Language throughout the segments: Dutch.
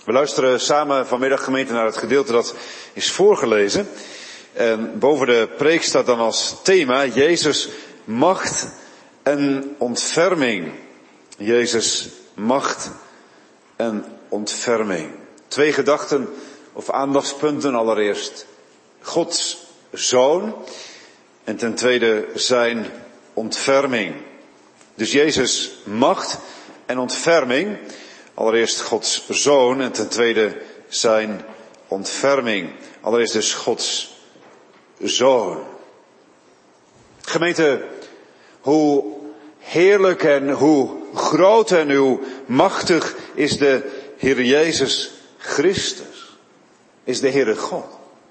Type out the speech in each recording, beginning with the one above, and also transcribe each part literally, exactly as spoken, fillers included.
We luisteren samen vanmiddag, gemeente, naar het gedeelte dat is voorgelezen. En boven de preek staat dan als thema Jezus, macht en ontferming. Jezus, macht en ontferming. Twee gedachten of aandachtspunten. Allereerst Gods Zoon en ten tweede zijn ontferming. Dus Jezus, macht en ontferming. Allereerst Gods Zoon en ten tweede zijn ontferming. Allereerst dus Gods Zoon. Gemeente, hoe heerlijk en hoe groot en hoe machtig is de Heer Jezus Christus. Is de Heere God.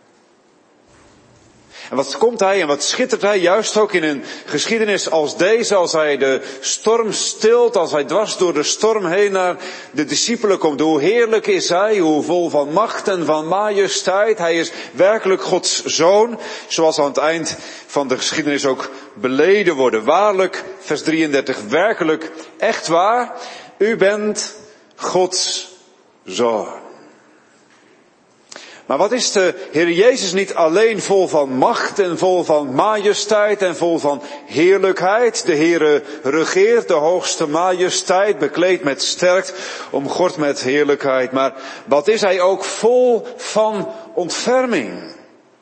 En wat komt hij en wat schittert hij juist ook in een geschiedenis als deze, als hij de storm stilt, als hij dwars door de storm heen naar de discipelen komt. Hoe heerlijk is hij, hoe vol van macht en van majesteit. Hij is werkelijk Gods Zoon, zoals aan het eind van de geschiedenis ook beleden worden. Waarlijk, vers drieëndertig, werkelijk, echt waar, u bent Gods Zoon. Maar wat is de Heer Jezus niet alleen vol van macht en vol van majesteit en vol van heerlijkheid? De Heere regeert, de hoogste majesteit, bekleed met sterkt, omgord met heerlijkheid. Maar wat is hij ook vol van ontferming?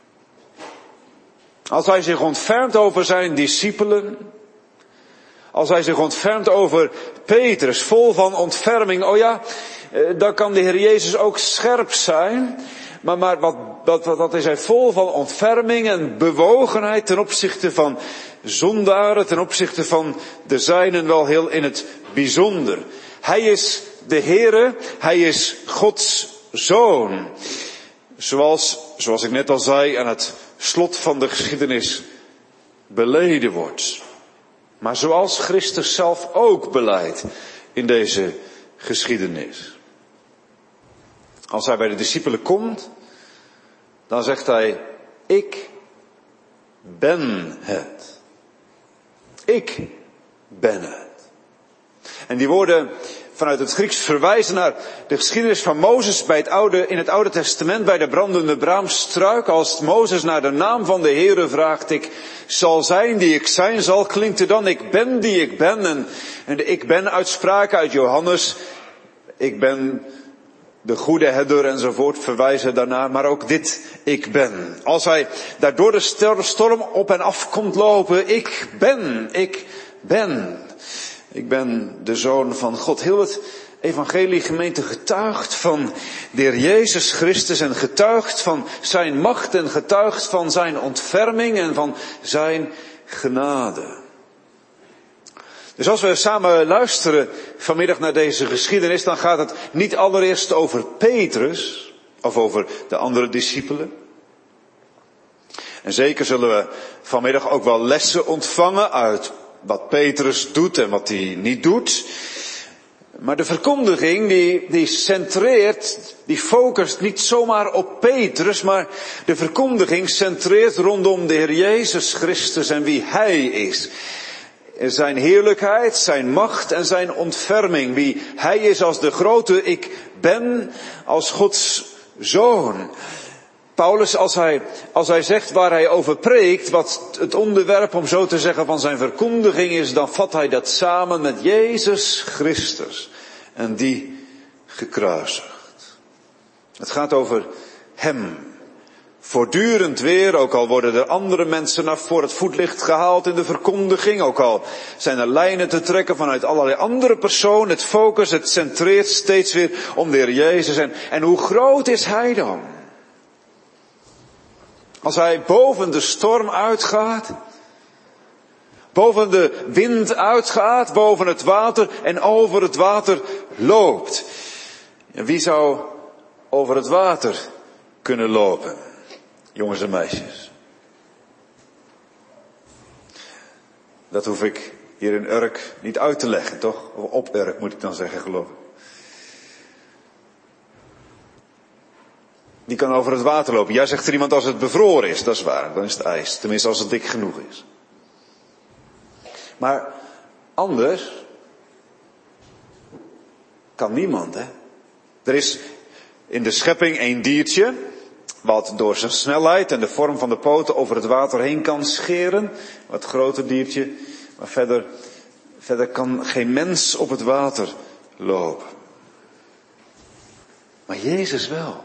Als hij zich ontfermt over zijn discipelen, als hij zich ontfermt over Petrus, vol van ontferming, oh ja, dan kan de Heer Jezus ook scherp zijn. Maar, maar wat, wat, wat is hij vol van ontferming en bewogenheid ten opzichte van zondaren, ten opzichte van de zijnen wel heel in het bijzonder. Hij is de Heere, hij is Gods Zoon. Zoals, zoals ik net al zei, aan het slot van de geschiedenis beleden wordt. Maar zoals Christus zelf ook beleidt in deze geschiedenis. Als hij bij de discipelen komt, dan zegt hij, ik ben het. Ik ben het. En die woorden vanuit het Grieks verwijzen naar de geschiedenis van Mozes bij het oude, in het Oude Testament bij de brandende braamstruik. Als Mozes naar de naam van de Heere vraagt, ik zal zijn die ik zijn zal, klinkt er dan, ik ben die ik ben. En, en de ik ben uitspraken uit Johannes, ik ben de goede herder enzovoort verwijzen daarnaar, maar ook dit, ik ben. Als hij daar door de storm op en af komt lopen, ik ben, ik ben. Ik ben de Zoon van God. Heel het evangelie gemeente getuigt van de Heer Jezus Christus en getuigt van zijn macht en getuigt van zijn ontferming en van zijn genade. Dus als we samen luisteren vanmiddag naar deze geschiedenis, dan gaat het niet allereerst over Petrus of over de andere discipelen. En zeker zullen we vanmiddag ook wel lessen ontvangen uit wat Petrus doet en wat hij niet doet. Maar de verkondiging die, die centreert, die focust niet zomaar op Petrus, maar de verkondiging centreert rondom de Heer Jezus Christus en wie Hij is. Zijn heerlijkheid, zijn macht en zijn ontferming. Wie hij is als de grote ik ben, als Gods Zoon. Paulus, als hij, als hij zegt waar hij over preekt, wat het onderwerp, om zo te zeggen, van zijn verkondiging is, dan vat hij dat samen met Jezus Christus. En die gekruisigd. Het gaat over Hem. Voortdurend weer, ook al worden er andere mensen naar voor het voetlicht gehaald in de verkondiging, ook al zijn er lijnen te trekken vanuit allerlei andere personen, het focus, het centreert steeds weer om de Heer Jezus. En, en hoe groot is Hij dan? Als Hij boven de storm uitgaat, boven de wind uitgaat, boven het water en over het water loopt. En wie zou over het water kunnen lopen? Jongens en meisjes. Dat hoef ik hier in Urk niet uit te leggen, toch? Of op Urk moet ik dan zeggen, geloof ik. Die kan over het water lopen. Jij zegt er iemand als het bevroren is, dat is waar. Dan is het ijs. Tenminste als het dik genoeg is. Maar anders kan niemand, hè. Er is In de schepping één diertje, wat door zijn snelheid en de vorm van de poten over het water heen kan scheren. Wat groter diertje, maar verder, verder kan geen mens op het water lopen. Maar Jezus wel.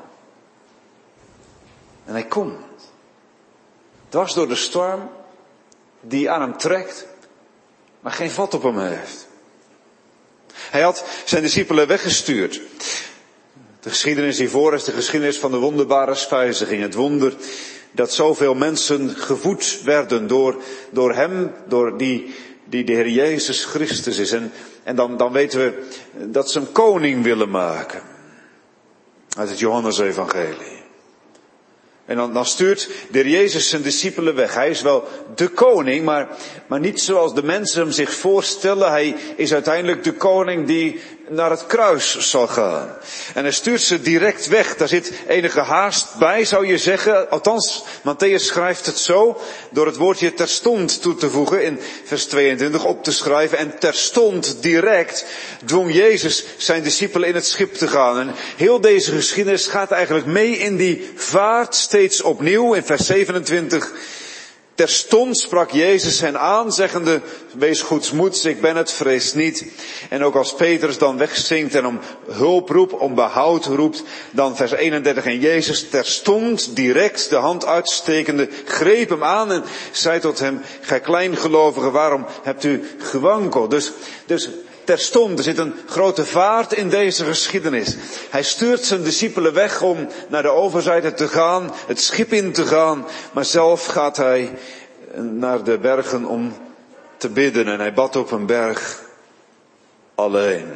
En hij komt. Dwars door de storm, die aan hem trekt, maar geen vat op hem heeft. Hij had zijn discipelen weggestuurd. De geschiedenis hiervoor is de geschiedenis van de wonderbare spijziging. Het wonder dat zoveel mensen gevoed werden door, door hem, door die, die de Heer Jezus Christus is. En, en dan, dan weten we dat ze hem koning willen maken. Uit het Johannesevangelie. En dan, dan stuurt de Heer Jezus zijn discipelen weg. Hij is wel de koning, maar, maar niet zoals de mensen hem zich voorstellen. Hij is uiteindelijk de koning die naar het kruis zal gaan. En hij stuurt ze direct weg. Daar zit enige haast bij, zou je zeggen. Althans, Mattheüs schrijft het zo, door het woordje terstond toe te voegen, in vers tweeëntwintig op te schrijven. En terstond, direct, dwong Jezus zijn discipelen in het schip te gaan. En heel deze geschiedenis gaat eigenlijk mee in die vaart steeds opnieuw. In vers zevenentwintig, terstond sprak Jezus hen aan, zeggende, wees goedsmoeds, ik ben het, vrees niet. En ook als Petrus dan wegzinkt en om hulp roept, om behoud roept, dan vers eenendertig, en Jezus terstond, direct, de hand uitstekende, greep hem aan en zei tot hem, gij kleingelovige, waarom hebt u gewankeld? Dus, dus terstond, er zit een grote vaart in deze geschiedenis. Hij stuurt zijn discipelen weg om naar de overzijde te gaan, het schip in te gaan, maar zelf gaat hij naar de bergen om te bidden en hij bad op een berg alleen.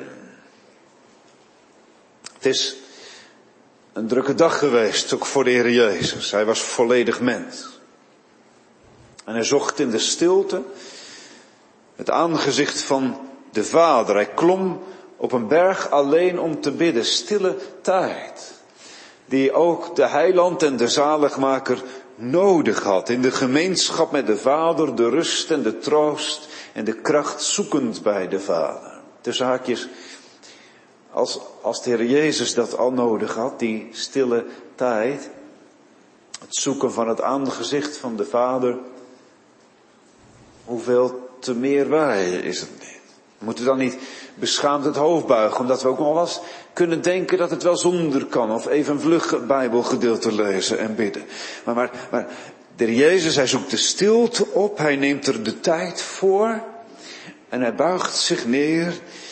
Het is een drukke dag geweest, ook voor de Heer Jezus. Hij was volledig mens. En hij zocht in de stilte het aangezicht van de Vader. Hij klom op een berg alleen om te bidden. Stille tijd. Die ook de heiland en de zaligmaker nodig had. In de gemeenschap met de Vader, de rust en de troost en de kracht zoekend bij de Vader. Tussen haakjes, als, als de Heer Jezus dat al nodig had, die stille tijd. Het zoeken van het aangezicht van de Vader. Hoeveel te meer wij is het niet. Moeten we dan niet beschaamd het hoofd buigen, omdat we ook nog wel eens kunnen denken dat het wel zonder kan, of even een vlug Bijbelgedeelte lezen en bidden. Maar, maar, maar de Heer Jezus, hij zoekt de stilte op, hij neemt er de tijd voor en hij buigt zich neer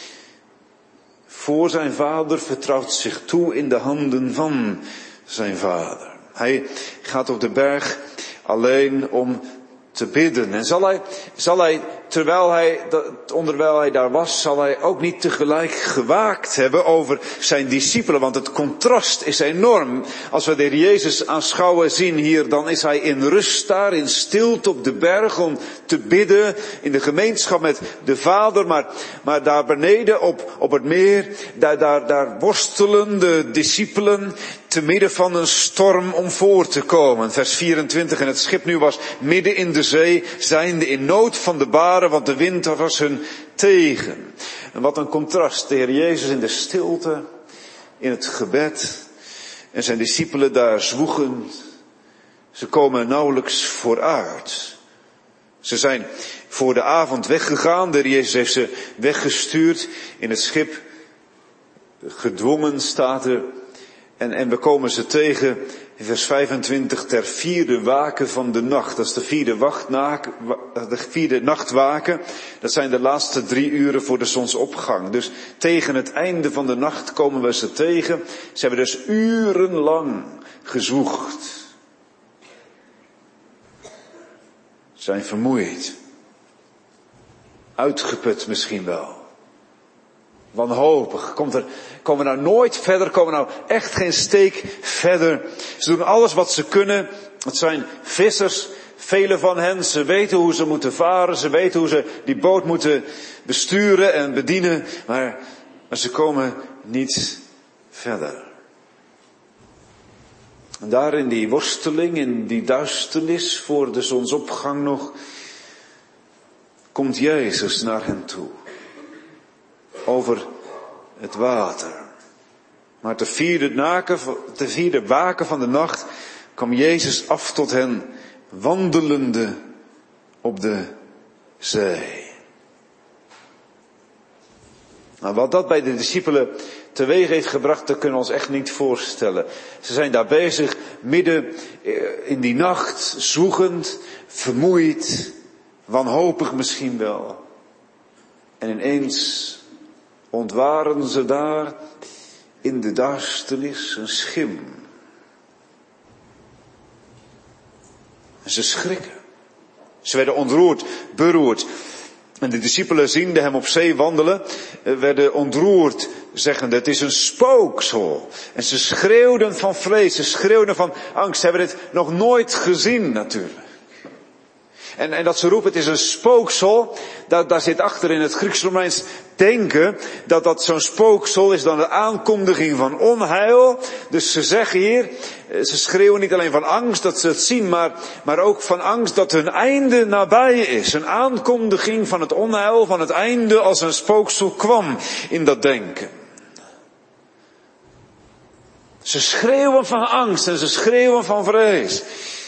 voor zijn Vader, vertrouwt zich toe in de handen van zijn Vader. Hij gaat op de berg alleen om te bidden. En zal hij, zal hij, terwijl hij, onderwijl hij daar was, zal hij ook niet tegelijk gewaakt hebben over zijn discipelen. Want het contrast is enorm. Als we de Heer Jezus aanschouwen zien hier, dan is hij in rust daar, in stilte op de berg om te bidden, in de gemeenschap met de Vader. Maar, maar daar beneden op, op het meer, daar, daar, daar worstelen de discipelen te midden van een storm om voor te komen. Vers vierentwintig, en het schip nu was midden in de zee, zijnde in nood van de baren, want de wind was hun tegen. En wat een contrast, de Heer Jezus in de stilte, in het gebed, en zijn discipelen daar zwoegend. Ze komen nauwelijks vooruit. Ze zijn voor de avond weggegaan, de Heer Jezus heeft ze weggestuurd in het schip, gedwongen staat er. En, en we komen ze tegen in vers vijfentwintig ter vierde waken van de nacht. Dat is de vierde, wachtnaak, de vierde nachtwaken. Dat zijn de laatste drie uren voor de zonsopgang. Dus tegen het einde van de nacht komen we ze tegen. Ze hebben dus urenlang gezwoegd. Ze zijn vermoeid. Uitgeput misschien wel. Wanhopig. Komt er, komen we nou nooit verder, komen we nou echt geen steek verder. Ze doen alles wat ze kunnen. Het zijn vissers, velen van hen. Ze weten hoe ze moeten varen. Ze weten hoe ze die boot moeten besturen en bedienen. Maar, maar ze komen niet verder. En daar in die worsteling, in die duisternis voor de zonsopgang nog, komt Jezus naar hen toe. Over het water. Maar te vierde, naken, te vierde waken van de nacht kwam Jezus af tot hen, wandelende op de zee. Nou, wat dat bij de discipelen teweeg heeft gebracht, dat kunnen we ons echt niet voorstellen. Ze zijn daar bezig, midden in die nacht, zwoegend, vermoeid, wanhopig misschien wel. En ineens ontwaren ze daar in de duisternis een schim. En ze schrikken. Ze werden ontroerd, beroerd. En de discipelen ziende hem op zee wandelen, werden ontroerd, zeggende, het is een spooksel. En ze schreeuwden van vrees, ze schreeuwden van angst. Ze hebben dit nog nooit gezien natuurlijk. En, en dat ze roepen, het is een spooksel, daar, daar zit achter in het Grieks-Romeins denken, dat dat zo'n spooksel is dan de aankondiging van onheil. Dus ze zeggen hier, ze schreeuwen niet alleen van angst dat ze het zien, maar, maar ook van angst dat hun einde nabij is. Een aankondiging van het onheil, van het einde als een spooksel kwam in dat denken. Ze schreeuwen van angst en ze schreeuwen van vrees.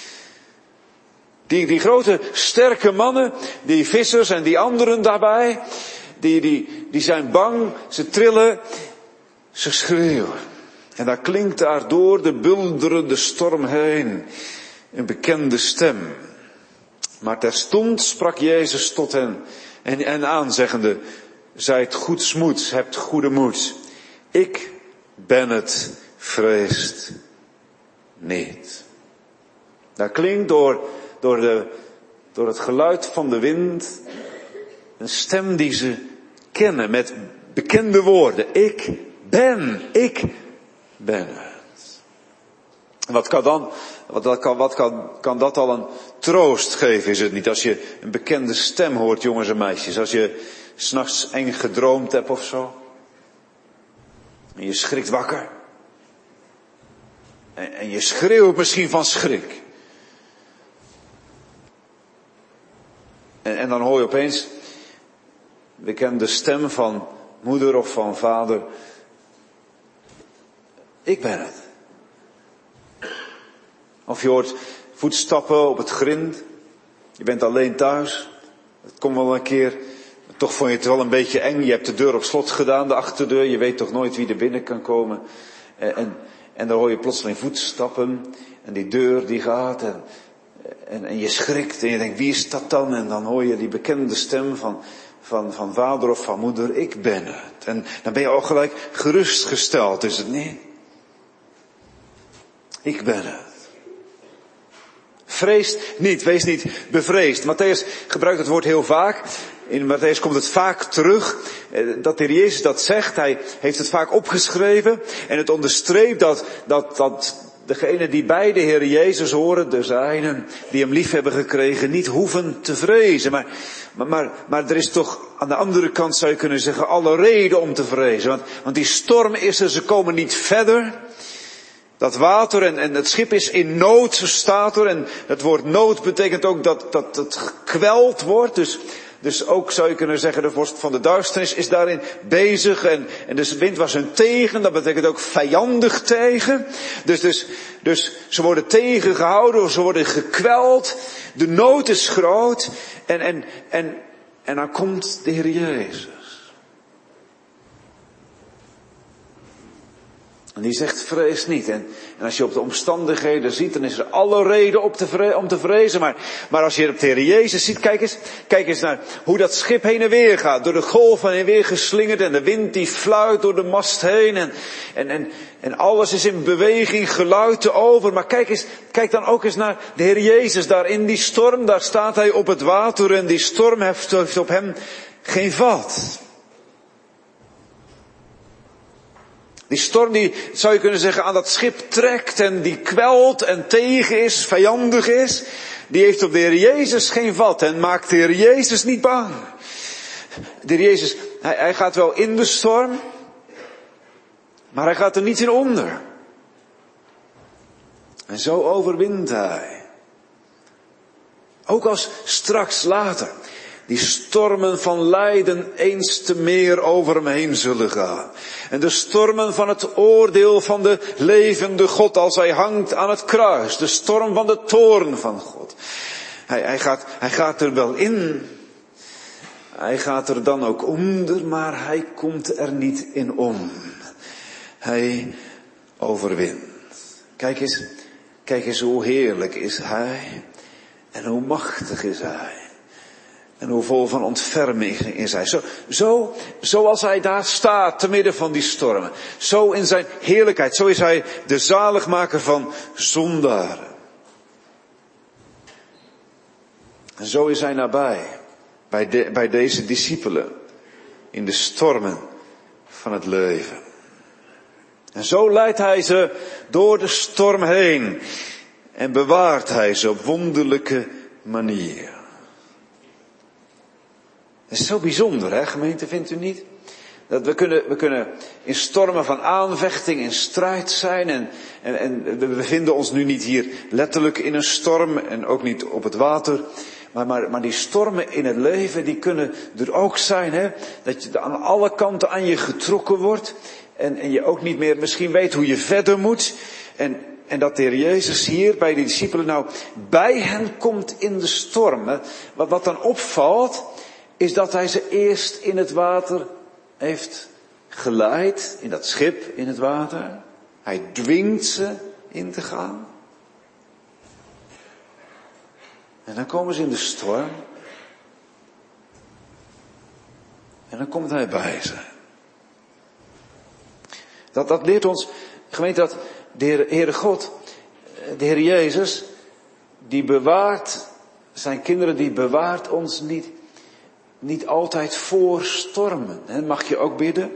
Die, die grote sterke mannen, die vissers en die anderen daarbij, die, die, die zijn bang, ze trillen, ze schreeuwen. En daar klinkt daar door de bulderende storm heen een bekende stem. Maar terstond sprak Jezus tot hen en, en aanzeggende, zijt goedsmoeds, hebt goede moed. Ik ben het, vreest niet. Daar klinkt door Door, de, door het geluid van de wind, een stem die ze kennen met bekende woorden. Ik ben, ik ben het. Wat kan dan, wat kan, wat kan, kan dat al een troost geven, is het niet? Als je een bekende stem hoort, jongens en meisjes. Als je 's nachts eng gedroomd hebt of zo. En je schrikt wakker. En, en je schreeuwt misschien van schrik. En, en dan hoor je opeens bekende stem van moeder of van vader. Ik ben het. Of je hoort voetstappen op het grind. Je bent alleen thuis. Het komt wel een keer. Toch vond je het wel een beetje eng. Je hebt de deur op slot gedaan, de achterdeur. Je weet toch nooit wie er binnen kan komen. En, en, en dan hoor je plotseling voetstappen. En die deur die gaat. En, En, en je schrikt en je denkt, wie is dat dan? En dan hoor je die bekende stem van, van, van vader of van moeder, ik ben het. En dan ben je al gelijk gerustgesteld, is het niet? Ik ben het. Vrees niet, wees niet bevreesd. Matthäus gebruikt het woord heel vaak. In Matthäus komt het vaak terug, dat de Heer Jezus dat zegt. Hij heeft het vaak opgeschreven en het onderstreept dat, dat, dat degenen die bij de Heer Jezus horen, de zijnen, die hem lief hebben gekregen, niet hoeven te vrezen. Maar, maar, maar, maar er is toch aan de andere kant, zou je kunnen zeggen, alle reden om te vrezen. Want, want die storm is er, ze komen niet verder. Dat water en, en het schip is in nood, zo staat er. En het woord nood betekent ook dat, dat het gekweld wordt. Dus, dus ook zou je kunnen zeggen, de vorst van de duisternis is daarin bezig. En, en dus de wind was hun tegen, dat betekent ook vijandig tegen. Dus, dus, dus ze worden tegengehouden, ze worden gekweld. De nood is groot. En, en, en, en dan komt de Heer Jezus. En die zegt, vrees niet. En, en als je op de omstandigheden ziet, dan is er alle reden op te vre- om te vrezen. Maar, maar als je op de Heer Jezus ziet, kijk eens, kijk eens naar hoe dat schip heen en weer gaat. Door de golven heen en weer geslingerd. En de wind die fluit door de mast heen. En, en, en, en alles is in beweging, geluid over. Maar kijk eens, kijk dan ook eens naar de Heer Jezus. Daar in die storm, daar staat hij op het water. En die storm heeft, heeft op hem geen vat. Die storm die, zou je kunnen zeggen, aan dat schip trekt en die kwelt en tegen is, vijandig is. Die heeft op de Heer Jezus geen vat en maakt de Heer Jezus niet bang. De Heer Jezus, hij, hij gaat wel in de storm, maar hij gaat er niet in onder. En zo overwint hij. Ook als straks later die stormen van lijden eens te meer over hem heen zullen gaan. En de stormen van het oordeel van de levende God als hij hangt aan het kruis. De storm van de toorn van God. Hij, hij, gaat, hij gaat er wel in. Hij gaat er dan ook onder, maar hij komt er niet in om. Hij overwint. Kijk eens, kijk eens hoe heerlijk is hij. En hoe machtig is hij. En hoe vol van ontferming is hij. Zo, zo, zoals hij daar staat te midden van die stormen. Zo in zijn heerlijkheid. Zo is hij de zaligmaker van zondaren. En zo is hij nabij. Bij, de, bij deze discipelen. In de stormen van het leven. En zo leidt hij ze door de storm heen. En bewaart hij ze op wonderlijke manier. Het is zo bijzonder, hè, gemeente, vindt u niet? Dat we kunnen, we kunnen in stormen van aanvechting, in strijd zijn. En, en, en we bevinden ons nu niet hier letterlijk in een storm en ook niet op het water. Maar, maar, maar die stormen in het leven, die kunnen er ook zijn, hè. Dat je aan alle kanten aan je getrokken wordt. En, en je ook niet meer misschien weet hoe je verder moet. En, en dat de Heer Jezus hier bij de discipelen nou bij hen komt in de storm. Hè. Wat, wat dan opvalt, is dat hij ze eerst in het water heeft geleid. In dat schip in het water. Hij dwingt ze in te gaan. En dan komen ze in de storm. En dan komt hij bij ze. Dat, dat leert ons, gemeente, dat de Heer, Heere God, de Heer Jezus, die bewaart zijn kinderen, die bewaart ons niet, niet altijd voor stormen. He, mag je ook bidden?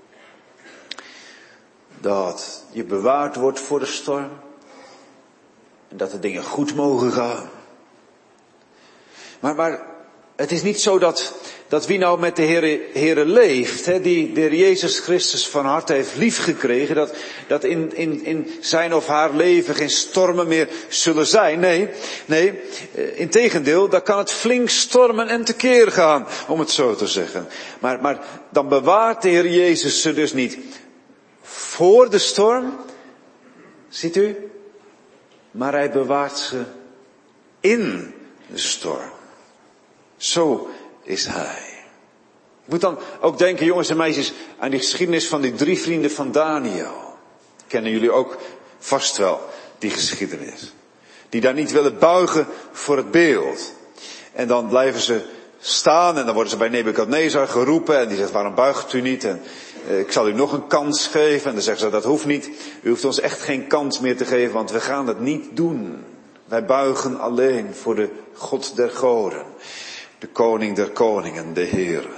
Dat je bewaard wordt voor de storm. En dat de dingen goed mogen gaan. Maar, maar het is niet zo dat, dat wie nou met de Heere, Heere leeft, hè, die de Heer Jezus Christus van harte heeft liefgekregen, dat, dat in, in, in zijn of haar leven geen stormen meer zullen zijn. Nee, nee, integendeel, dan kan het flink stormen en tekeer gaan, om het zo te zeggen. Maar, maar dan bewaart de Heer Jezus ze dus niet voor de storm, ziet u, maar hij bewaart ze in de storm. Zo is hij. Ik moet dan ook denken, jongens en meisjes, aan die geschiedenis van die drie vrienden van Daniel. Kennen jullie ook vast wel, die geschiedenis. Die daar niet willen buigen voor het beeld. En dan blijven ze staan en dan worden ze bij Nebukadnezar geroepen. En die zegt, waarom buigt u niet? En eh, ik zal u nog een kans geven. En dan zeggen ze, dat hoeft niet. U hoeft ons echt geen kans meer te geven, want we gaan het niet doen. Wij buigen alleen voor de God der goden. De koning der koningen, de Heer.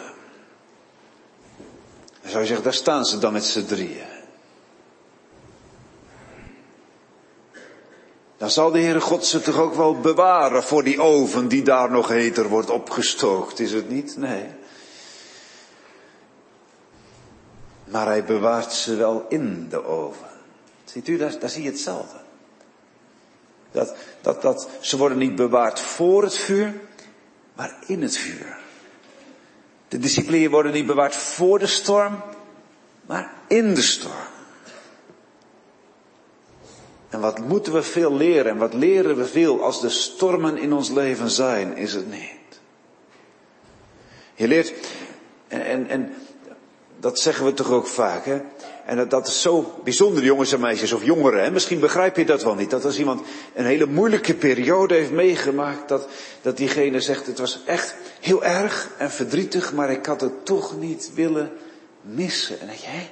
En zou je zeggen, daar staan ze dan met z'n drieën. Dan zal de Heere God ze toch ook wel bewaren voor die oven die daar nog heter wordt opgestookt, is het niet? Nee. Maar hij bewaart ze wel in de oven. Ziet u, daar, daar zie je hetzelfde. Dat, dat, dat, ze worden niet bewaard voor het vuur, maar in het vuur. De discipelen worden niet bewaard voor de storm, maar in de storm. En wat moeten we veel leren en wat leren we veel als de stormen in ons leven zijn, is het niet. Je leert, en, en, en dat zeggen we toch ook vaak, hè. En dat, dat is zo bijzonder, jongens en meisjes, of jongeren. Hè? Misschien begrijp je dat wel niet. Dat als iemand een hele moeilijke periode heeft meegemaakt, dat, dat diegene zegt, het was echt heel erg en verdrietig, maar ik had het toch niet willen missen. En dan denk je, hè?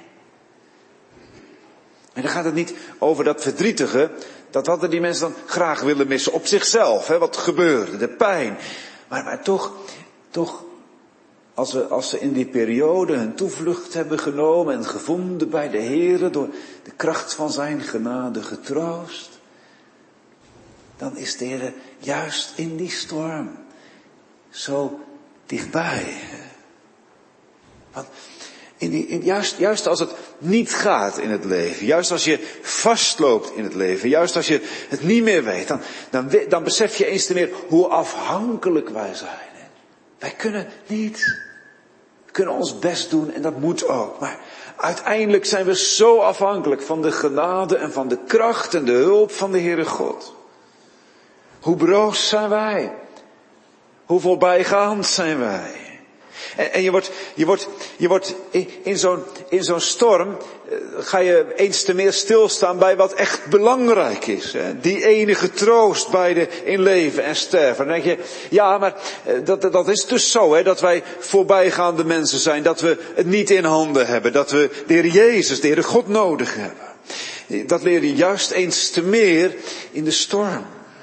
En dan gaat het niet over dat verdrietige, dat hadden die mensen dan graag willen missen op zichzelf, hè? Wat gebeurde, de pijn. Maar, maar toch, toch, Als we, als ze in die periode hun toevlucht hebben genomen en gevonden bij de Heere door de kracht van zijn genade getroost, dan is de Heere juist in die storm zo dichtbij. Want in die, in, juist, juist als het niet gaat in het leven, juist als je vastloopt in het leven, juist als je het niet meer weet, dan, dan, dan besef je eens te meer hoe afhankelijk wij zijn. Wij kunnen niet. We kunnen ons best doen en dat moet ook. Maar uiteindelijk zijn we zo afhankelijk van de genade en van de kracht en de hulp van de Heere God. Hoe broos zijn wij? Hoe voorbijgaand zijn wij? En, en je wordt, je wordt, je wordt in, in zo'n, in zo'n storm, uh, ga je eens te meer stilstaan bij wat echt belangrijk is. Hè? Die enige troost bij de in leven en sterven. Dan denk je, ja, maar uh, dat, dat is dus zo, hè, dat wij voorbijgaande mensen zijn. Dat we het niet in handen hebben. Dat we de Heer Jezus, de Heere God nodig hebben. Dat leer je juist eens te meer in de storm.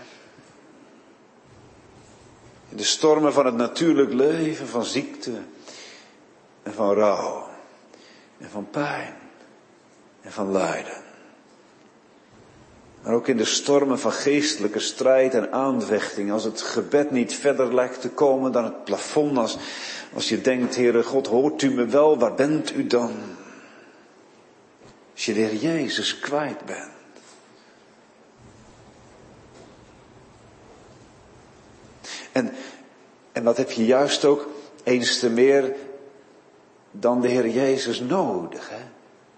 In de stormen van het natuurlijk leven, van ziekte en van rouw en van pijn en van lijden. Maar ook in de stormen van geestelijke strijd en aanvechting, als het gebed niet verder lijkt te komen dan het plafond, als, als je denkt, Heere God, hoort u me wel, waar bent u dan? Als je de Heer Jezus kwijt bent. En, en wat heb je juist ook eens te meer dan de Heer Jezus nodig, hè?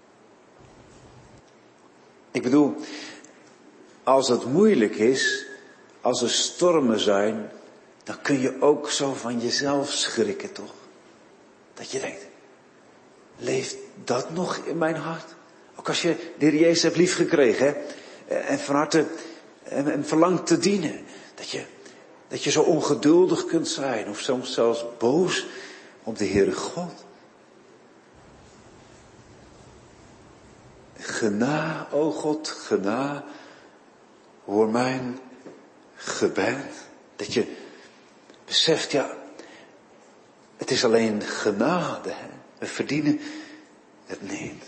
Ik bedoel, als het moeilijk is, als er stormen zijn, dan kun je ook zo van jezelf schrikken, toch? Dat je denkt, leeft dat nog in mijn hart? Ook als je de Heer Jezus hebt liefgekregen, hè? En van harte en, en verlangt te dienen, dat je Dat je zo ongeduldig kunt zijn, of soms zelfs boos op de Heere God. Gena, o God, gena, hoor mijn gebed. Dat je beseft, ja, het is alleen genade, hè? We verdienen het niet.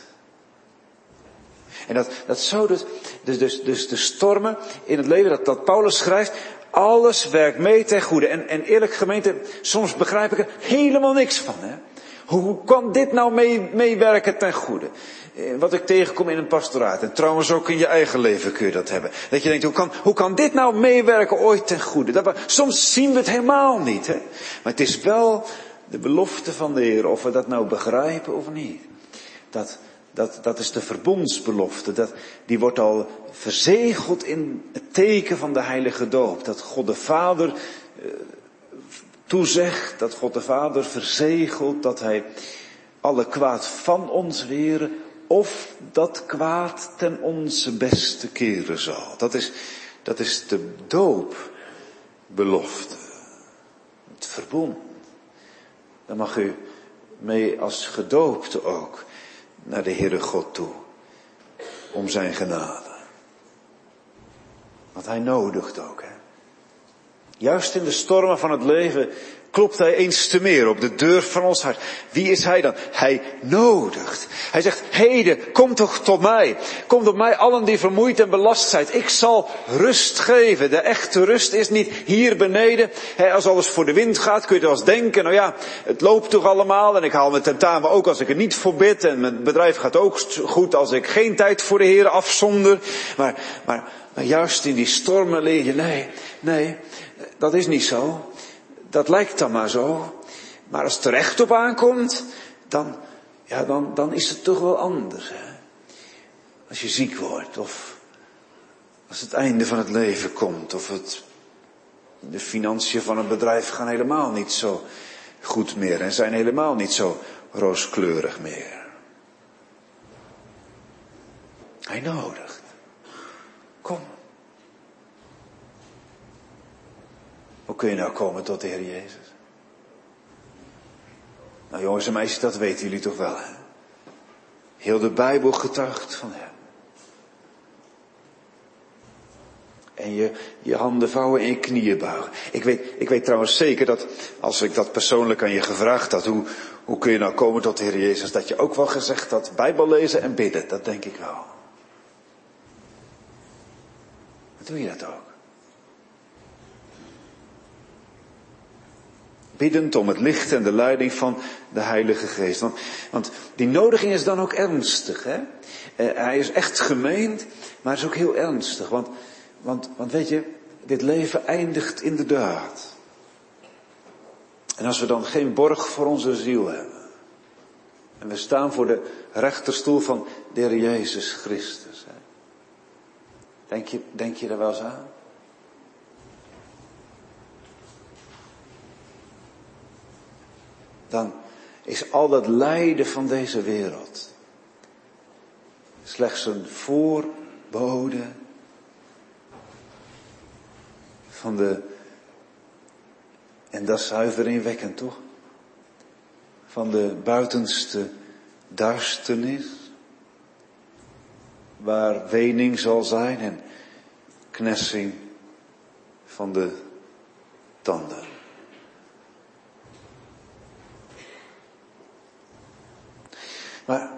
En dat, dat zou dus, dus, dus, dus de stormen in het leven, dat, dat Paulus schrijft, alles werkt mee ten goede. En, en eerlijk gemeente, soms begrijp ik er helemaal niks van. Hè? Hoe, hoe kan dit nou mee, meewerken ten goede? Eh, wat ik tegenkom in een pastoraat. En trouwens ook in je eigen leven kun je dat hebben. Dat je denkt, hoe kan, hoe kan dit nou meewerken ooit ten goede? Dat we, soms zien we het helemaal niet. Hè? Maar het is wel de belofte van de Heer, of we dat nou begrijpen of niet. Dat... Dat, dat is de verbondsbelofte. Dat, die wordt al verzegeld in het teken van de heilige doop. Dat God de Vader uh, toezegt, dat God de Vader verzegelt, dat Hij alle kwaad van ons weren, of dat kwaad ten onze beste keren zal. Dat is, dat is de doopbelofte. Het verbond. Daar mag u mee als gedoopte ook naar de Heere God toe, om zijn genade. Want Hij nodigt ook, hè. Juist in de stormen van het leven klopt Hij eens te meer op de deur van ons hart. Wie is Hij dan? Hij nodigt. Hij zegt, heden, kom toch tot mij. Kom tot mij, allen die vermoeid en belast zijn. Ik zal rust geven. De echte rust is niet hier beneden. He, als alles voor de wind gaat, kun je wel eens denken, nou ja, het loopt toch allemaal. En ik haal mijn tentamen ook als ik er niet voor bid. En mijn bedrijf gaat ook goed als ik geen tijd voor de Heer afzonder. Maar, maar, maar juist in die stormen leer je, nee, nee, dat is niet zo. Dat lijkt dan maar zo. Maar als het er echt op aankomt, dan, ja, dan, dan is het toch wel anders. Hè? Als je ziek wordt, of als het einde van het leven komt, of het, de financiën van een bedrijf gaan helemaal niet zo goed meer en zijn helemaal niet zo rooskleurig meer. Hij nodigt. Kom. Hoe kun je nou komen tot de Heer Jezus? Nou jongens en meisjes, dat weten jullie toch wel, hè? Heel de Bijbel getuigt van Hem. En je, je handen vouwen en je knieën buigen. Ik weet, ik weet trouwens zeker dat, als ik dat persoonlijk aan je gevraagd had, hoe, hoe kun je nou komen tot de Heer Jezus, dat je ook wel gezegd had, Bijbel lezen en bidden. Dat denk ik wel. Doe je dat ook? Biddend om het licht en de leiding van de Heilige Geest. Want, want die nodiging is dan ook ernstig. Hè? Uh, hij is echt gemeend, maar is ook heel ernstig. Want, want, want weet je, dit leven eindigt inderdaad. En als we dan geen borg voor onze ziel hebben. En we staan voor de rechterstoel van de Heer Jezus Christus. Hè. Denk je, denk je daar wel eens aan? Dan is al dat lijden van deze wereld slechts een voorbode van de, en dat is zuiver inwekkend toch, van de buitenste duisternis, waar wening zal zijn en knessing van de tanden. Maar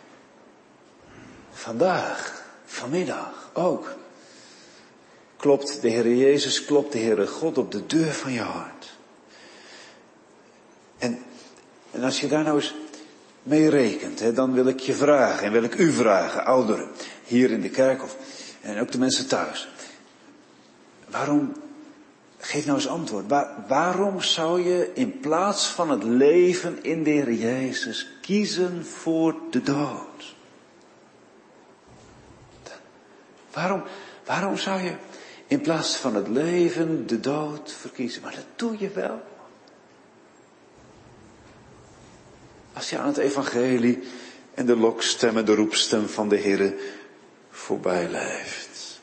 vandaag, vanmiddag ook, klopt de Heer Jezus, klopt de Heere God op de deur van je hart. En, en als je daar nou eens mee rekent, hè, dan wil ik je vragen, en wil ik u vragen, ouderen, hier in de kerk of, en ook de mensen thuis. Waarom, geef nou eens antwoord, waar, waarom zou je in plaats van het leven in de Heer Jezus kiezen voor de dood? Waarom, waarom zou je in plaats van het leven de dood verkiezen? Maar dat doe je wel. Als je aan het evangelie en de lokstem en de roepstem van de Heere voorbij leeft.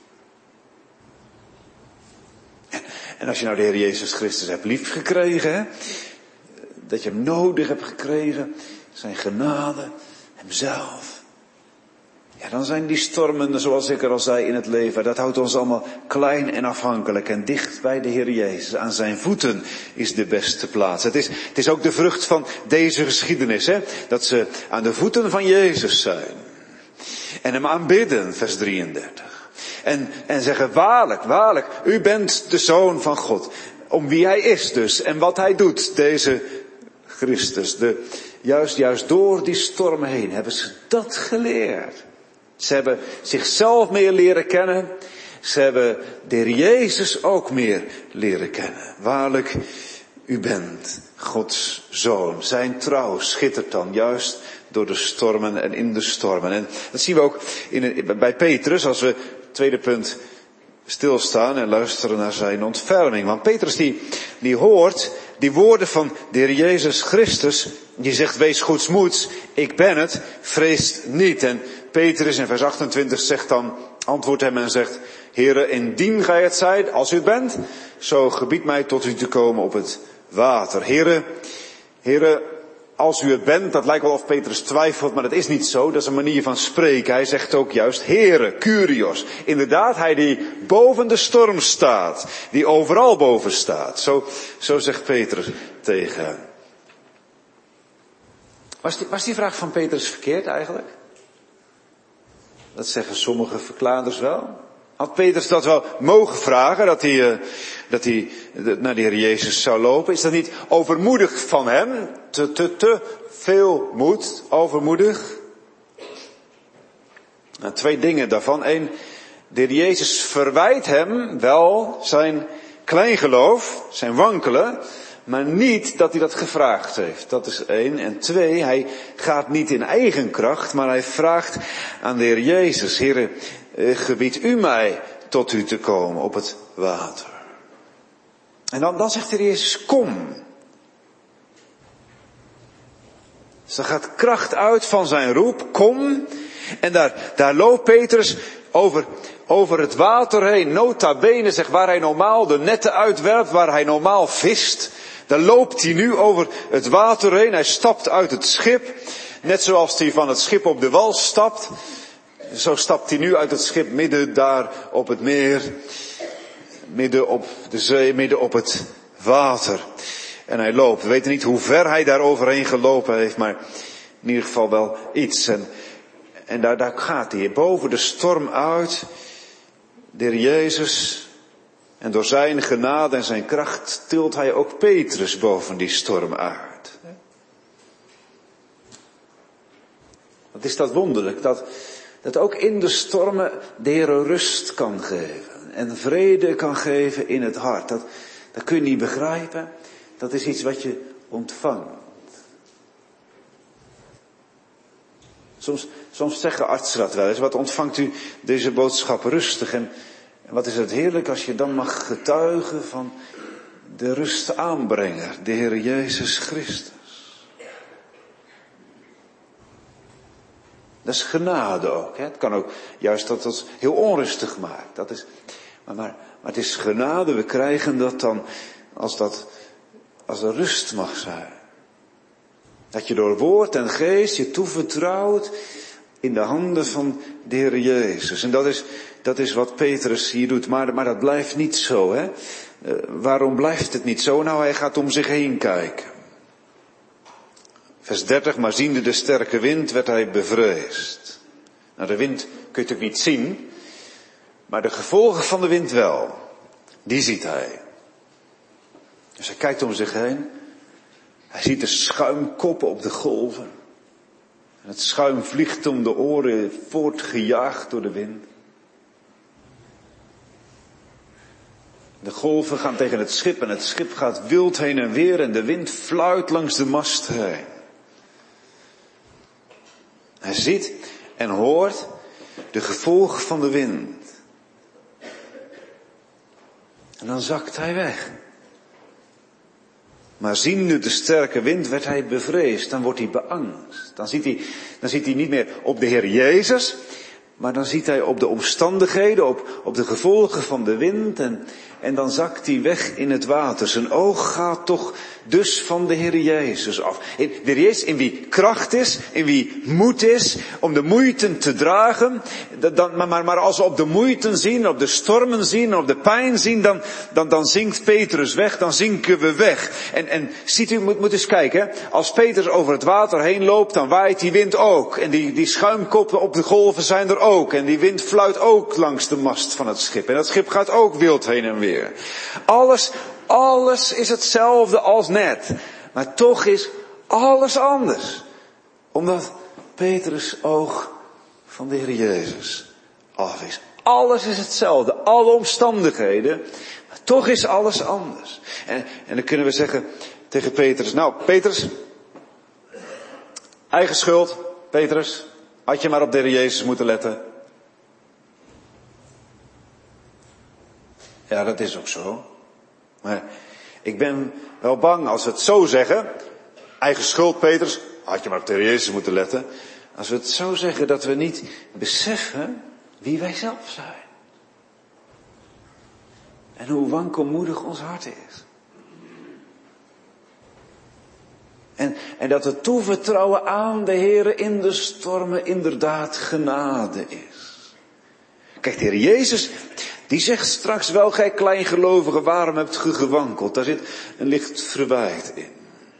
En, en als je nou de Heer Jezus Christus hebt lief gekregen, hè, dat je hem nodig hebt gekregen, zijn genade, hemzelf. Ja, dan zijn die stormen, zoals ik er al zei, in het leven, dat houdt ons allemaal klein en afhankelijk en dicht bij de Heer Jezus. Aan zijn voeten is de beste plaats. Het is, het is ook de vrucht van deze geschiedenis, hè, dat ze aan de voeten van Jezus zijn. En hem aanbidden, vers drieëndertig. En, en zeggen, waarlijk, waarlijk, u bent de Zoon van God. Om wie hij is dus, en wat hij doet, deze Christus. De, juist, juist door die stormen heen hebben ze dat geleerd. Ze hebben zichzelf meer leren kennen. Ze hebben de Heer Jezus ook meer leren kennen. Waarlijk, u bent Gods Zoon. Zijn trouw schittert dan juist door de stormen en in de stormen. En dat zien we ook in, bij Petrus, als we, tweede punt, stilstaan en luisteren naar zijn ontferming. Want Petrus die, die hoort die woorden van de Heer Jezus Christus, die zegt, wees goedsmoeds, ik ben het, vrees niet. En Petrus in vers achtentwintig zegt dan, antwoordt hem en zegt, Heere, indien gij het zijt, als u het bent, zo gebied mij tot u te komen op het water. Heere, Heere, als u het bent, dat lijkt wel of Petrus twijfelt, maar dat is niet zo. Dat is een manier van spreken. Hij zegt ook juist, Heere, Kyrios. Inderdaad, hij die boven de storm staat. Die overal boven staat. Zo, zo zegt Petrus tegen hem. Was die, was die vraag van Petrus verkeerd eigenlijk? Dat zeggen sommige verklaarders wel. Had Petrus dat wel mogen vragen, dat hij, uh, dat hij naar de Heer Jezus zou lopen? Is dat niet overmoedig van hem? Te, te, te veel moed, overmoedig? Nou, twee dingen daarvan. Eén, de Heer Jezus verwijt hem wel zijn kleingeloof, zijn wankelen, maar niet dat hij dat gevraagd heeft. Dat is één. En twee, hij gaat niet in eigen kracht, maar hij vraagt aan de Heer Jezus, Heere, gebied u mij tot u te komen op het water. En dan, dan zegt de Heer Jezus, kom. Dus er gaat kracht uit van zijn roep, kom. En daar, daar loopt Petrus over, over het water heen, nota bene, zeg, waar hij normaal de netten uitwerpt, waar hij normaal vist. Daar loopt hij nu over het water heen, hij stapt uit het schip, net zoals hij van het schip op de wal stapt. Zo stapt hij nu uit het schip midden daar op het meer, midden op de zee, midden op het water. En hij loopt. We weten niet hoe ver hij daar overheen gelopen heeft, maar in ieder geval wel iets. En, en daar, daar gaat hij, boven de storm uit, de Heer Jezus. En door zijn genade en zijn kracht tilt hij ook Petrus boven die storm uit. Wat is dat wonderlijk, dat... Dat ook in de stormen de Heer rust kan geven. En vrede kan geven in het hart. Dat, dat kun je niet begrijpen. dat is iets wat je ontvangt. Soms, soms zeggen artsen dat wel eens. Wat ontvangt u deze boodschap rustig? En, en wat is het heerlijk als je dan mag getuigen van de rustaanbrenger, de Heer Jezus Christus. Dat is genade ook. Hè? Het kan ook juist dat het heel onrustig maakt. Dat is, maar, maar, maar het is genade. We krijgen dat dan als dat als er rust mag zijn. Dat je door woord en geest je toevertrouwt in de handen van de Heer Jezus. En dat is, dat is wat Petrus hier doet. Maar, maar dat blijft niet zo. Hè? Uh, waarom blijft het niet zo? Nou, hij gaat om zich heen kijken. Vers dertig, maar ziende de sterke wind werd hij bevreesd. Nou, de wind kun je natuurlijk niet zien, maar de gevolgen van de wind wel. Die ziet hij. Dus hij kijkt om zich heen. Hij ziet de schuimkoppen op de golven. En het schuim vliegt om de oren, voortgejaagd door de wind. De golven gaan tegen het schip en het schip gaat wild heen en weer en de wind fluit langs de mast heen. Hij ziet en hoort de gevolgen van de wind. En dan zakt hij weg. Maar ziende de sterke wind werd hij bevreesd. Dan wordt hij beangst. Dan ziet hij, dan ziet hij niet meer op de Heer Jezus. Maar dan ziet hij op de omstandigheden, op, op de gevolgen van de wind. En, en dan zakt hij weg in het water. Zijn oog gaat toch dus van de Heer Jezus af. In, de Heer Jezus in wie kracht is, in wie moed is, om de moeiten te dragen. Dan, maar, maar als we op de moeiten zien, op de stormen zien, op de pijn zien, dan, dan, dan zinkt Petrus weg, dan zinken we weg. En, en ziet u, moet, moet eens kijken, als Petrus over het water heen loopt, dan waait die wind ook. En die, die schuimkoppen op de golven zijn er ook. En die wind fluit ook langs de mast van het schip. En dat schip gaat ook wild heen en weer. Alles, alles is hetzelfde als net. Maar toch is alles anders. Omdat Petrus' oog van de Heer Jezus af is. Alles is hetzelfde. Alle omstandigheden. Maar toch is alles anders. En, en dan kunnen we zeggen tegen Petrus. Nou, Petrus. Eigen schuld. Petrus. Had je maar op de Heer Jezus moeten letten. Ja, dat is ook zo. Maar ik ben wel bang als we het zo zeggen. Eigen schuld, Petrus. Had je maar op de Heer Jezus moeten letten. Als we het zo zeggen dat we niet beseffen wie wij zelf zijn. En hoe wankelmoedig ons hart is. En, en dat het toevertrouwen aan de Heer in de stormen inderdaad genade is. Kijk, de Heer Jezus, die zegt straks wel, gij kleingelovige, waarom hebt ge gewankeld? Daar zit een licht verwijt in.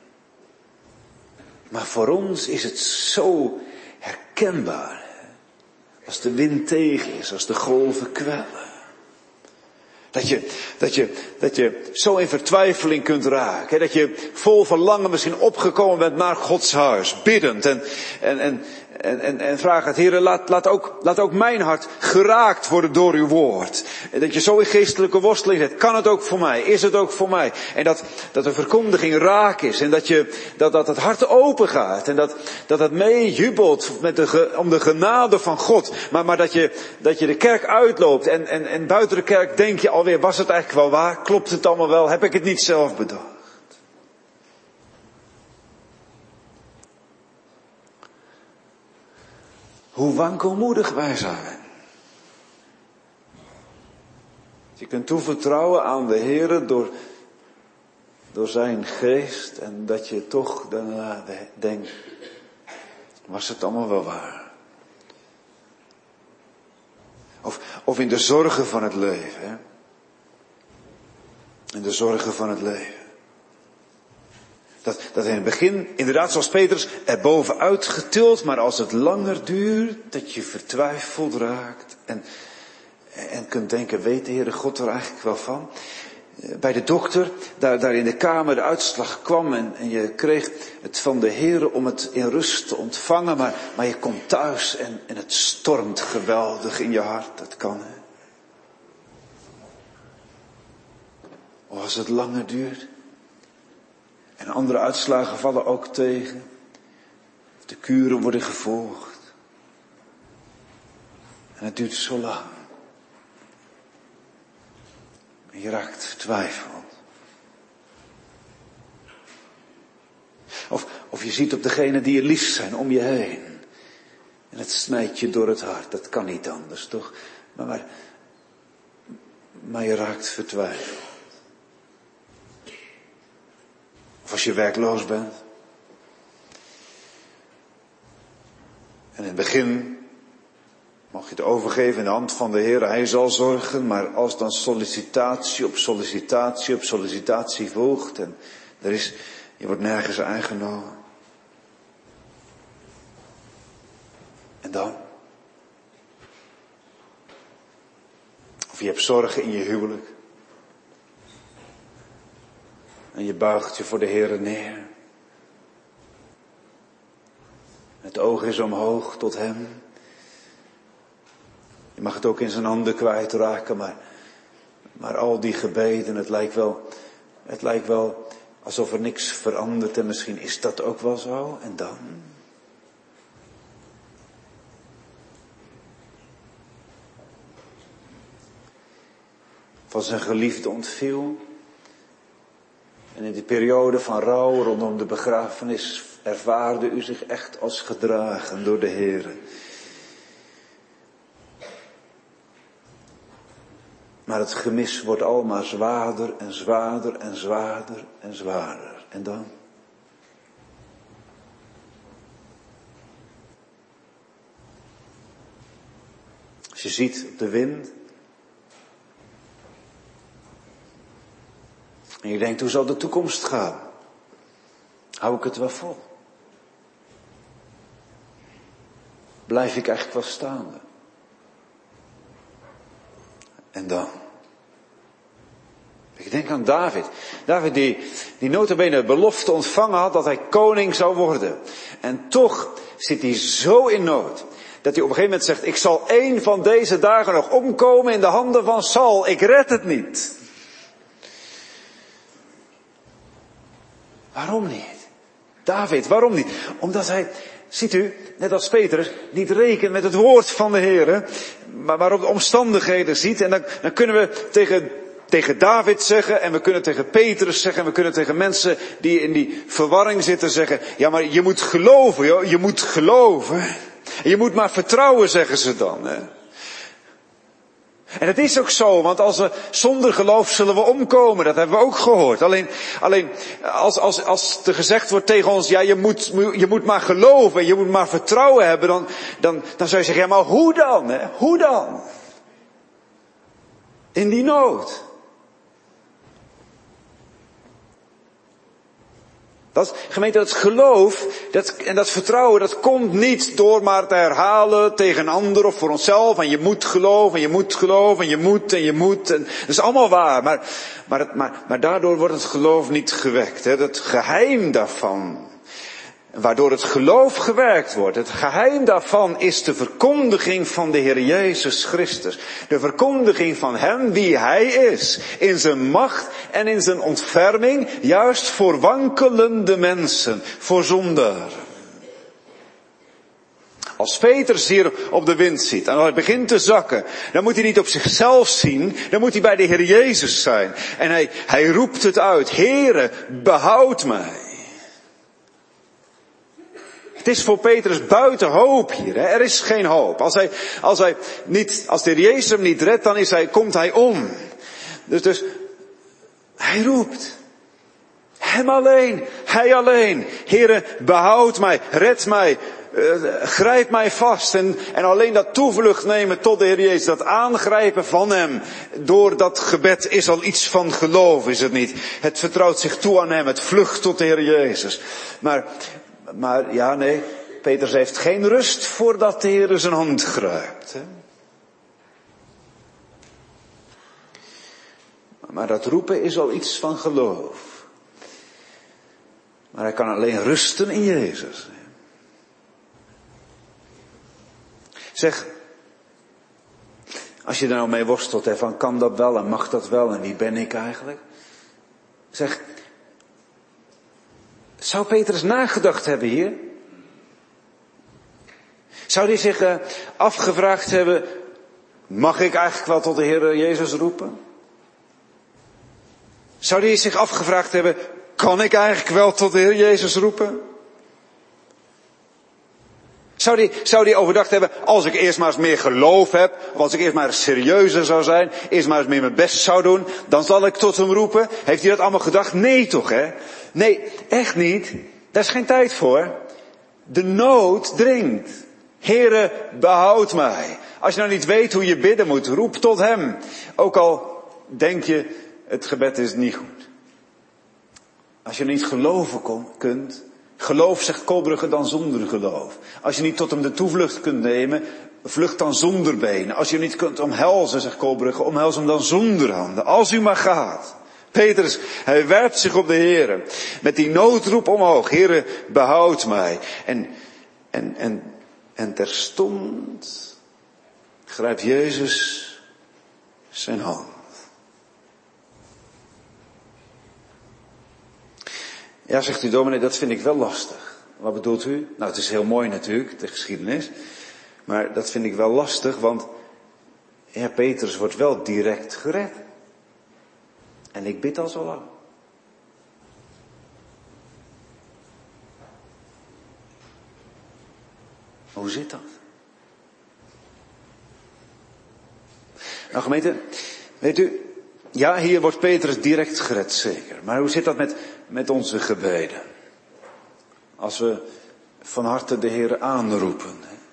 Maar voor ons is het zo herkenbaar. Als de wind tegen is, als de golven kwellen. Dat je, dat je, dat je zo in vertwijfeling kunt raken. Dat je vol verlangen misschien opgekomen bent naar Gods huis. Biddend en, en, en, en, en, en vraag het, Heere, laat, laat, ook, laat ook mijn hart geraakt worden door uw woord. En dat je zo in geestelijke worsteling zit. Kan het ook voor mij? Is het ook voor mij? En dat, dat de verkondiging raak is. En dat, je, dat, dat het hart open gaat. En dat, dat het meejubelt met de, om de genade van God. Maar, maar dat, je, dat je de kerk uitloopt. En, en, en buiten de kerk denk je alweer, was het eigenlijk wel waar? Klopt het allemaal wel? Heb ik het niet zelf bedacht? Hoe wankelmoedig wij zijn. Je kunt toevertrouwen aan de Heer door, door zijn geest. En dat je toch daarna denkt, was het allemaal wel waar? Of, of in de zorgen van het leven. Hè? In de zorgen van het leven. Dat, dat in het begin, inderdaad zoals Petrus, er bovenuit getild, maar als het langer duurt, dat je vertwijfeld raakt. En, en kunt denken, weet de Heere God er eigenlijk wel van? Bij de dokter, daar, daar in de kamer de uitslag kwam en, en je kreeg het van de Heere om het in rust te ontvangen. Maar, maar je komt thuis en, en het stormt geweldig in je hart. Dat kan, hè. Of als het langer duurt. En andere uitslagen vallen ook tegen. De kuren worden gevolgd. En het duurt zo lang. En je raakt vertwijfeld. Of, of je ziet op degenen die je liefst zijn om je heen. En het snijdt je door het hart. Dat kan niet anders, toch? Maar, maar, maar je raakt vertwijfeld. Of als je werkloos bent. En in het begin mag je het overgeven in de hand van de Heer. Hij zal zorgen. Maar als dan sollicitatie op sollicitatie op sollicitatie volgt. En er is, je wordt nergens aangenomen. En dan? Of je hebt zorgen in je huwelijk. En je buigt je voor de Heere neer. Het oog is omhoog tot Hem. Je mag het ook in zijn handen kwijtraken, maar, maar al die gebeden, het lijkt wel, het lijkt wel alsof er niks verandert en misschien is dat ook wel zo. En dan? Van zijn geliefde ontviel. En in die periode van rouw rondom de begrafenis ervaarde u zich echt als gedragen door de Heere. Maar het gemis wordt almaar zwaarder en zwaarder en zwaarder en zwaarder. En dan? Als je ziet op de wind. En je denkt, hoe zal de toekomst gaan? Hou ik het wel vol? Blijf ik eigenlijk wel staande? En dan? Ik denk aan David. David die, die nota bene belofte ontvangen had dat hij koning zou worden. En toch zit hij zo in nood. Dat hij op een gegeven moment zegt, ik zal één van deze dagen nog omkomen in de handen van Saul. Ik red het niet. Waarom niet? David, waarom niet? Omdat hij, ziet u, net als Petrus, niet rekent met het woord van de Heere, maar waarop de omstandigheden ziet. En dan, dan kunnen we tegen, tegen David zeggen, en we kunnen tegen Petrus zeggen, en we kunnen tegen mensen die in die verwarring zitten zeggen, ja maar je moet geloven, joh, je moet geloven. Je moet maar vertrouwen, zeggen ze dan. Hè. En het is ook zo, want als we zonder geloof zullen we omkomen. Dat hebben we ook gehoord. Alleen, alleen als, als, als er gezegd wordt tegen ons, ja je moet, je moet maar geloven, je moet maar vertrouwen hebben, dan, dan, dan zou je zeggen, ja maar hoe dan? Hè? Hoe dan? In die nood. Dat, gemeente, dat geloof dat, en dat vertrouwen, dat komt niet door maar te herhalen tegen een ander of voor onszelf. En je moet geloven, en je moet geloven, en je moet, en je moet. En, dat is allemaal waar, maar, maar, het, maar, maar daardoor wordt het geloof niet gewekt. Hè. Het geheim daarvan, waardoor het geloof gewerkt wordt, het geheim daarvan is de verkondiging van de Heer Jezus Christus. De verkondiging van Hem wie Hij is. In zijn macht en in zijn ontferming, juist voor wankelende mensen, voor zondaren. Als Petrus hier op de wind ziet en hij begint te zakken, dan moet hij niet op zichzelf zien, dan moet hij bij de Heer Jezus zijn. En hij, hij roept het uit, Heere, behoud mij. Het is voor Petrus buiten hoop hier. Hè? Er is geen hoop. Als hij, als hij niet, als de Heer Jezus hem niet redt, dan is hij, komt hij om. Dus, dus, hij roept. Hem alleen. Hij alleen. Heere, behoud mij. Red mij. Uh, grijp mij vast. En, en alleen dat toevlucht nemen tot de Heer Jezus. Dat aangrijpen van Hem. Door dat gebed is al iets van geloof, is het niet. Het vertrouwt zich toe aan Hem. Het vlucht tot de Heer Jezus. Maar, Maar ja, nee, Petrus heeft geen rust voordat de Heer zijn hand grijpt. Hè? Maar dat roepen is al iets van geloof. Maar hij kan alleen rusten in Jezus. Zeg, als je er nou mee worstelt, hè, van kan dat wel en mag dat wel en wie ben ik eigenlijk? Zeg, Zou Petrus nagedacht hebben hier? Zou hij zich uh, afgevraagd hebben, mag ik eigenlijk wel tot de Heer Jezus roepen? Zou hij zich afgevraagd hebben, kan ik eigenlijk wel tot de Heer Jezus roepen? Zou die, zou die overdacht hebben, als ik eerst maar eens meer geloof heb, of als ik eerst maar eens serieuzer zou zijn, eerst maar eens meer mijn best zou doen, dan zal ik tot hem roepen? Heeft hij dat allemaal gedacht? Nee toch, hè? Nee, echt niet. Daar is geen tijd voor. De nood dringt. Heere, behoud mij. Als je nou niet weet hoe je bidden moet, roep tot hem. Ook al denk je, het gebed is niet goed. Als je niet geloven kon, kunt, geloof, zegt Kolbrugge, dan zonder geloof. Als je niet tot hem de toevlucht kunt nemen, vlucht dan zonder benen. Als je niet kunt omhelzen, zegt Kolbrugge, omhels hem dan zonder handen. Als u maar gaat. Petrus, hij werpt zich op de Heere. Met die noodroep omhoog. Heere, behoud mij. En, en, en, en terstond grijpt Jezus zijn hand. Ja, zegt u, dominee, dat vind ik wel lastig. Wat bedoelt u? Nou, het is heel mooi natuurlijk, de geschiedenis. Maar dat vind ik wel lastig, want ja, Petrus wordt wel direct gered. En ik bid al zo lang. Hoe zit dat? Nou gemeente, weet u, ja, hier wordt Petrus direct gered, zeker. Maar hoe zit dat met, met onze gebeden? Als we van harte de Heer aanroepen.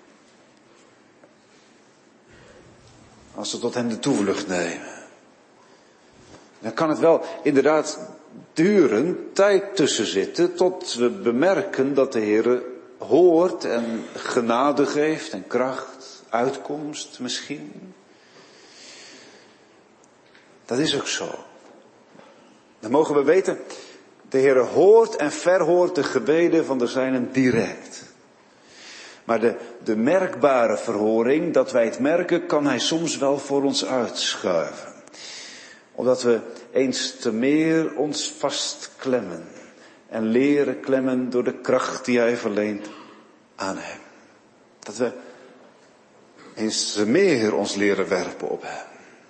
Als we tot hem de toevlucht nemen. Dan kan het wel inderdaad duren, tijd tussen zitten, tot we bemerken dat de Heer hoort en genade geeft en kracht, uitkomst misschien. Dat is ook zo. Dan mogen we weten, de Heer hoort en verhoort de gebeden van de zijnen direct. Maar de, de merkbare verhoring, dat wij het merken, kan hij soms wel voor ons uitschuiven. Omdat we eens te meer ons vastklemmen en leren klemmen door de kracht die hij verleent aan hem. Dat we eens te meer ons leren werpen op hem.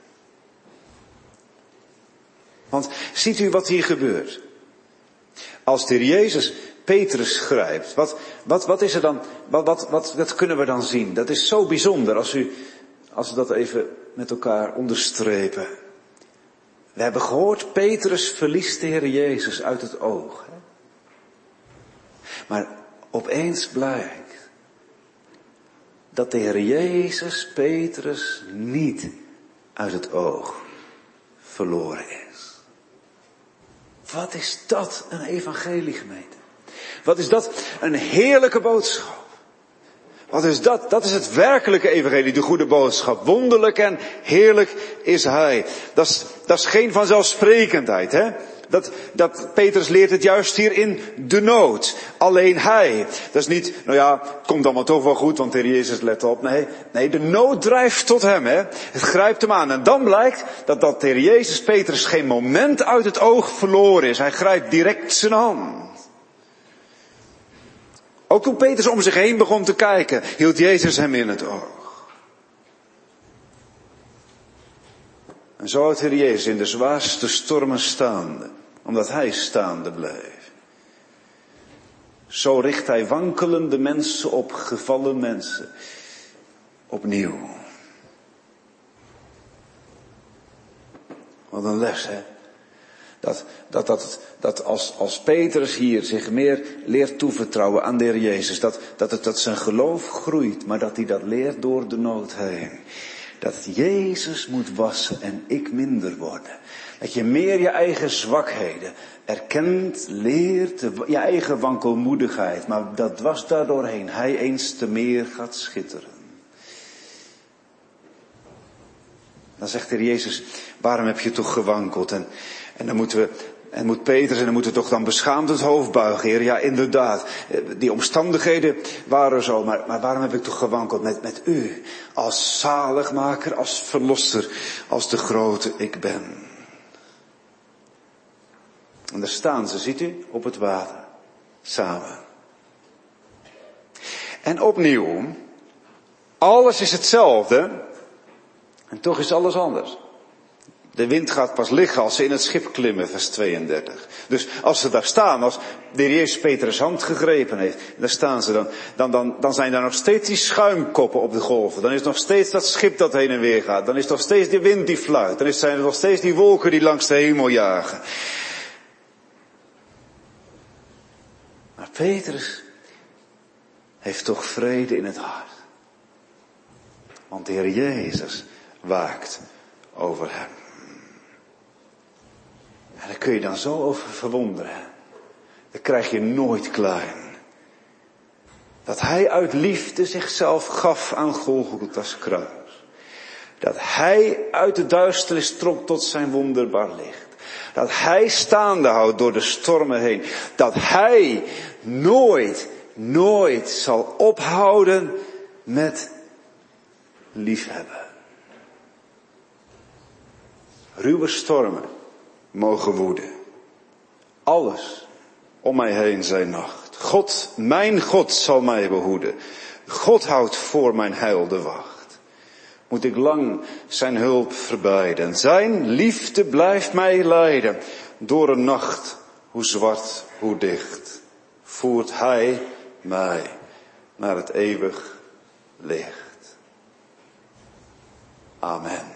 Want ziet u wat hier gebeurt? Als de Heer Jezus Petrus grijpt, wat, wat, wat is er dan, wat, wat, wat, wat kunnen we dan zien? Dat is zo bijzonder als u, als we dat even met elkaar onderstrepen. We hebben gehoord, Petrus verliest de Heer Jezus uit het oog. Hè? Maar opeens blijkt dat de Heer Jezus Petrus niet uit het oog verloren is. Wat is dat een evangelie, gemeente? Wat is dat een heerlijke boodschap? Wat is dat? Dat is het werkelijke evangelie, de goede boodschap. Wonderlijk en heerlijk is hij. Dat is, dat is geen vanzelfsprekendheid, hè? Dat, dat Petrus leert het juist hier in de nood. Alleen hij. Dat is niet, nou ja, het komt allemaal toch wel goed, want de Heer Jezus let op. Nee, nee, de nood drijft tot hem, hè. Het grijpt hem aan. En dan blijkt dat, dat de Heer Jezus Petrus geen moment uit het oog verloren is. Hij grijpt direct zijn hand. Ook toen Petrus om zich heen begon te kijken, hield Jezus hem in het oog. En zo houdt de Heer Jezus in de zwaarste stormen staande, omdat hij staande bleef. Zo richt hij wankelende mensen op, gevallen mensen, opnieuw. Wat een les, hè. Dat, dat, dat, dat als, als Petrus hier zich meer leert toevertrouwen aan de Heer Jezus, dat, dat, het, dat zijn geloof groeit, maar dat hij dat leert door de nood heen. Dat Jezus moet wassen en ik minder worden. Dat je meer je eigen zwakheden erkent, leert, je eigen wankelmoedigheid, maar dat was daardoorheen hij eens te meer gaat schitteren. Dan zegt de Heer Jezus, waarom heb je toch gewankeld? En, en dan moeten we, en moet Petrus en dan moeten we toch dan beschaamd het hoofd buigen, Heer. Ja, inderdaad, die omstandigheden waren zo, maar, maar waarom heb ik toch gewankeld met, met u? Als zaligmaker, als verlosser, als de grote ik ben. En daar staan ze, ziet u, op het water. samen. En opnieuw, alles is hetzelfde en toch is alles anders. De wind gaat pas liggen als ze in het schip klimmen, vers tweeëndertig. Dus als ze daar staan, als de Heer Jezus Petrus' hand gegrepen heeft, daar staan ze dan, dan, dan, dan zijn daar nog steeds die schuimkoppen op de golven. Dan is nog steeds dat schip dat heen en weer gaat. Dan is nog steeds die wind die fluit. Dan zijn er nog steeds die wolken die langs de hemel jagen. Maar Petrus heeft toch vrede in het hart. Want de Heer Jezus waakt over hem. En daar kun je dan zo over verwonderen. Dat krijg je nooit klein. Dat hij uit liefde zichzelf gaf aan Golgotha's kruis. Dat hij uit de duisternis trok tot zijn wonderbaar licht. Dat hij staande houdt door de stormen heen. Dat hij nooit, nooit zal ophouden met liefhebben. Ruwe stormen mogen woeden. Alles om mij heen zijn nacht. God, mijn God zal mij behoeden. God houdt voor mijn heil de wacht. Moet ik lang zijn hulp verbijden. Zijn liefde blijft mij leiden. Door een nacht, hoe zwart, hoe dicht, voert hij mij naar het eeuwig licht. Amen.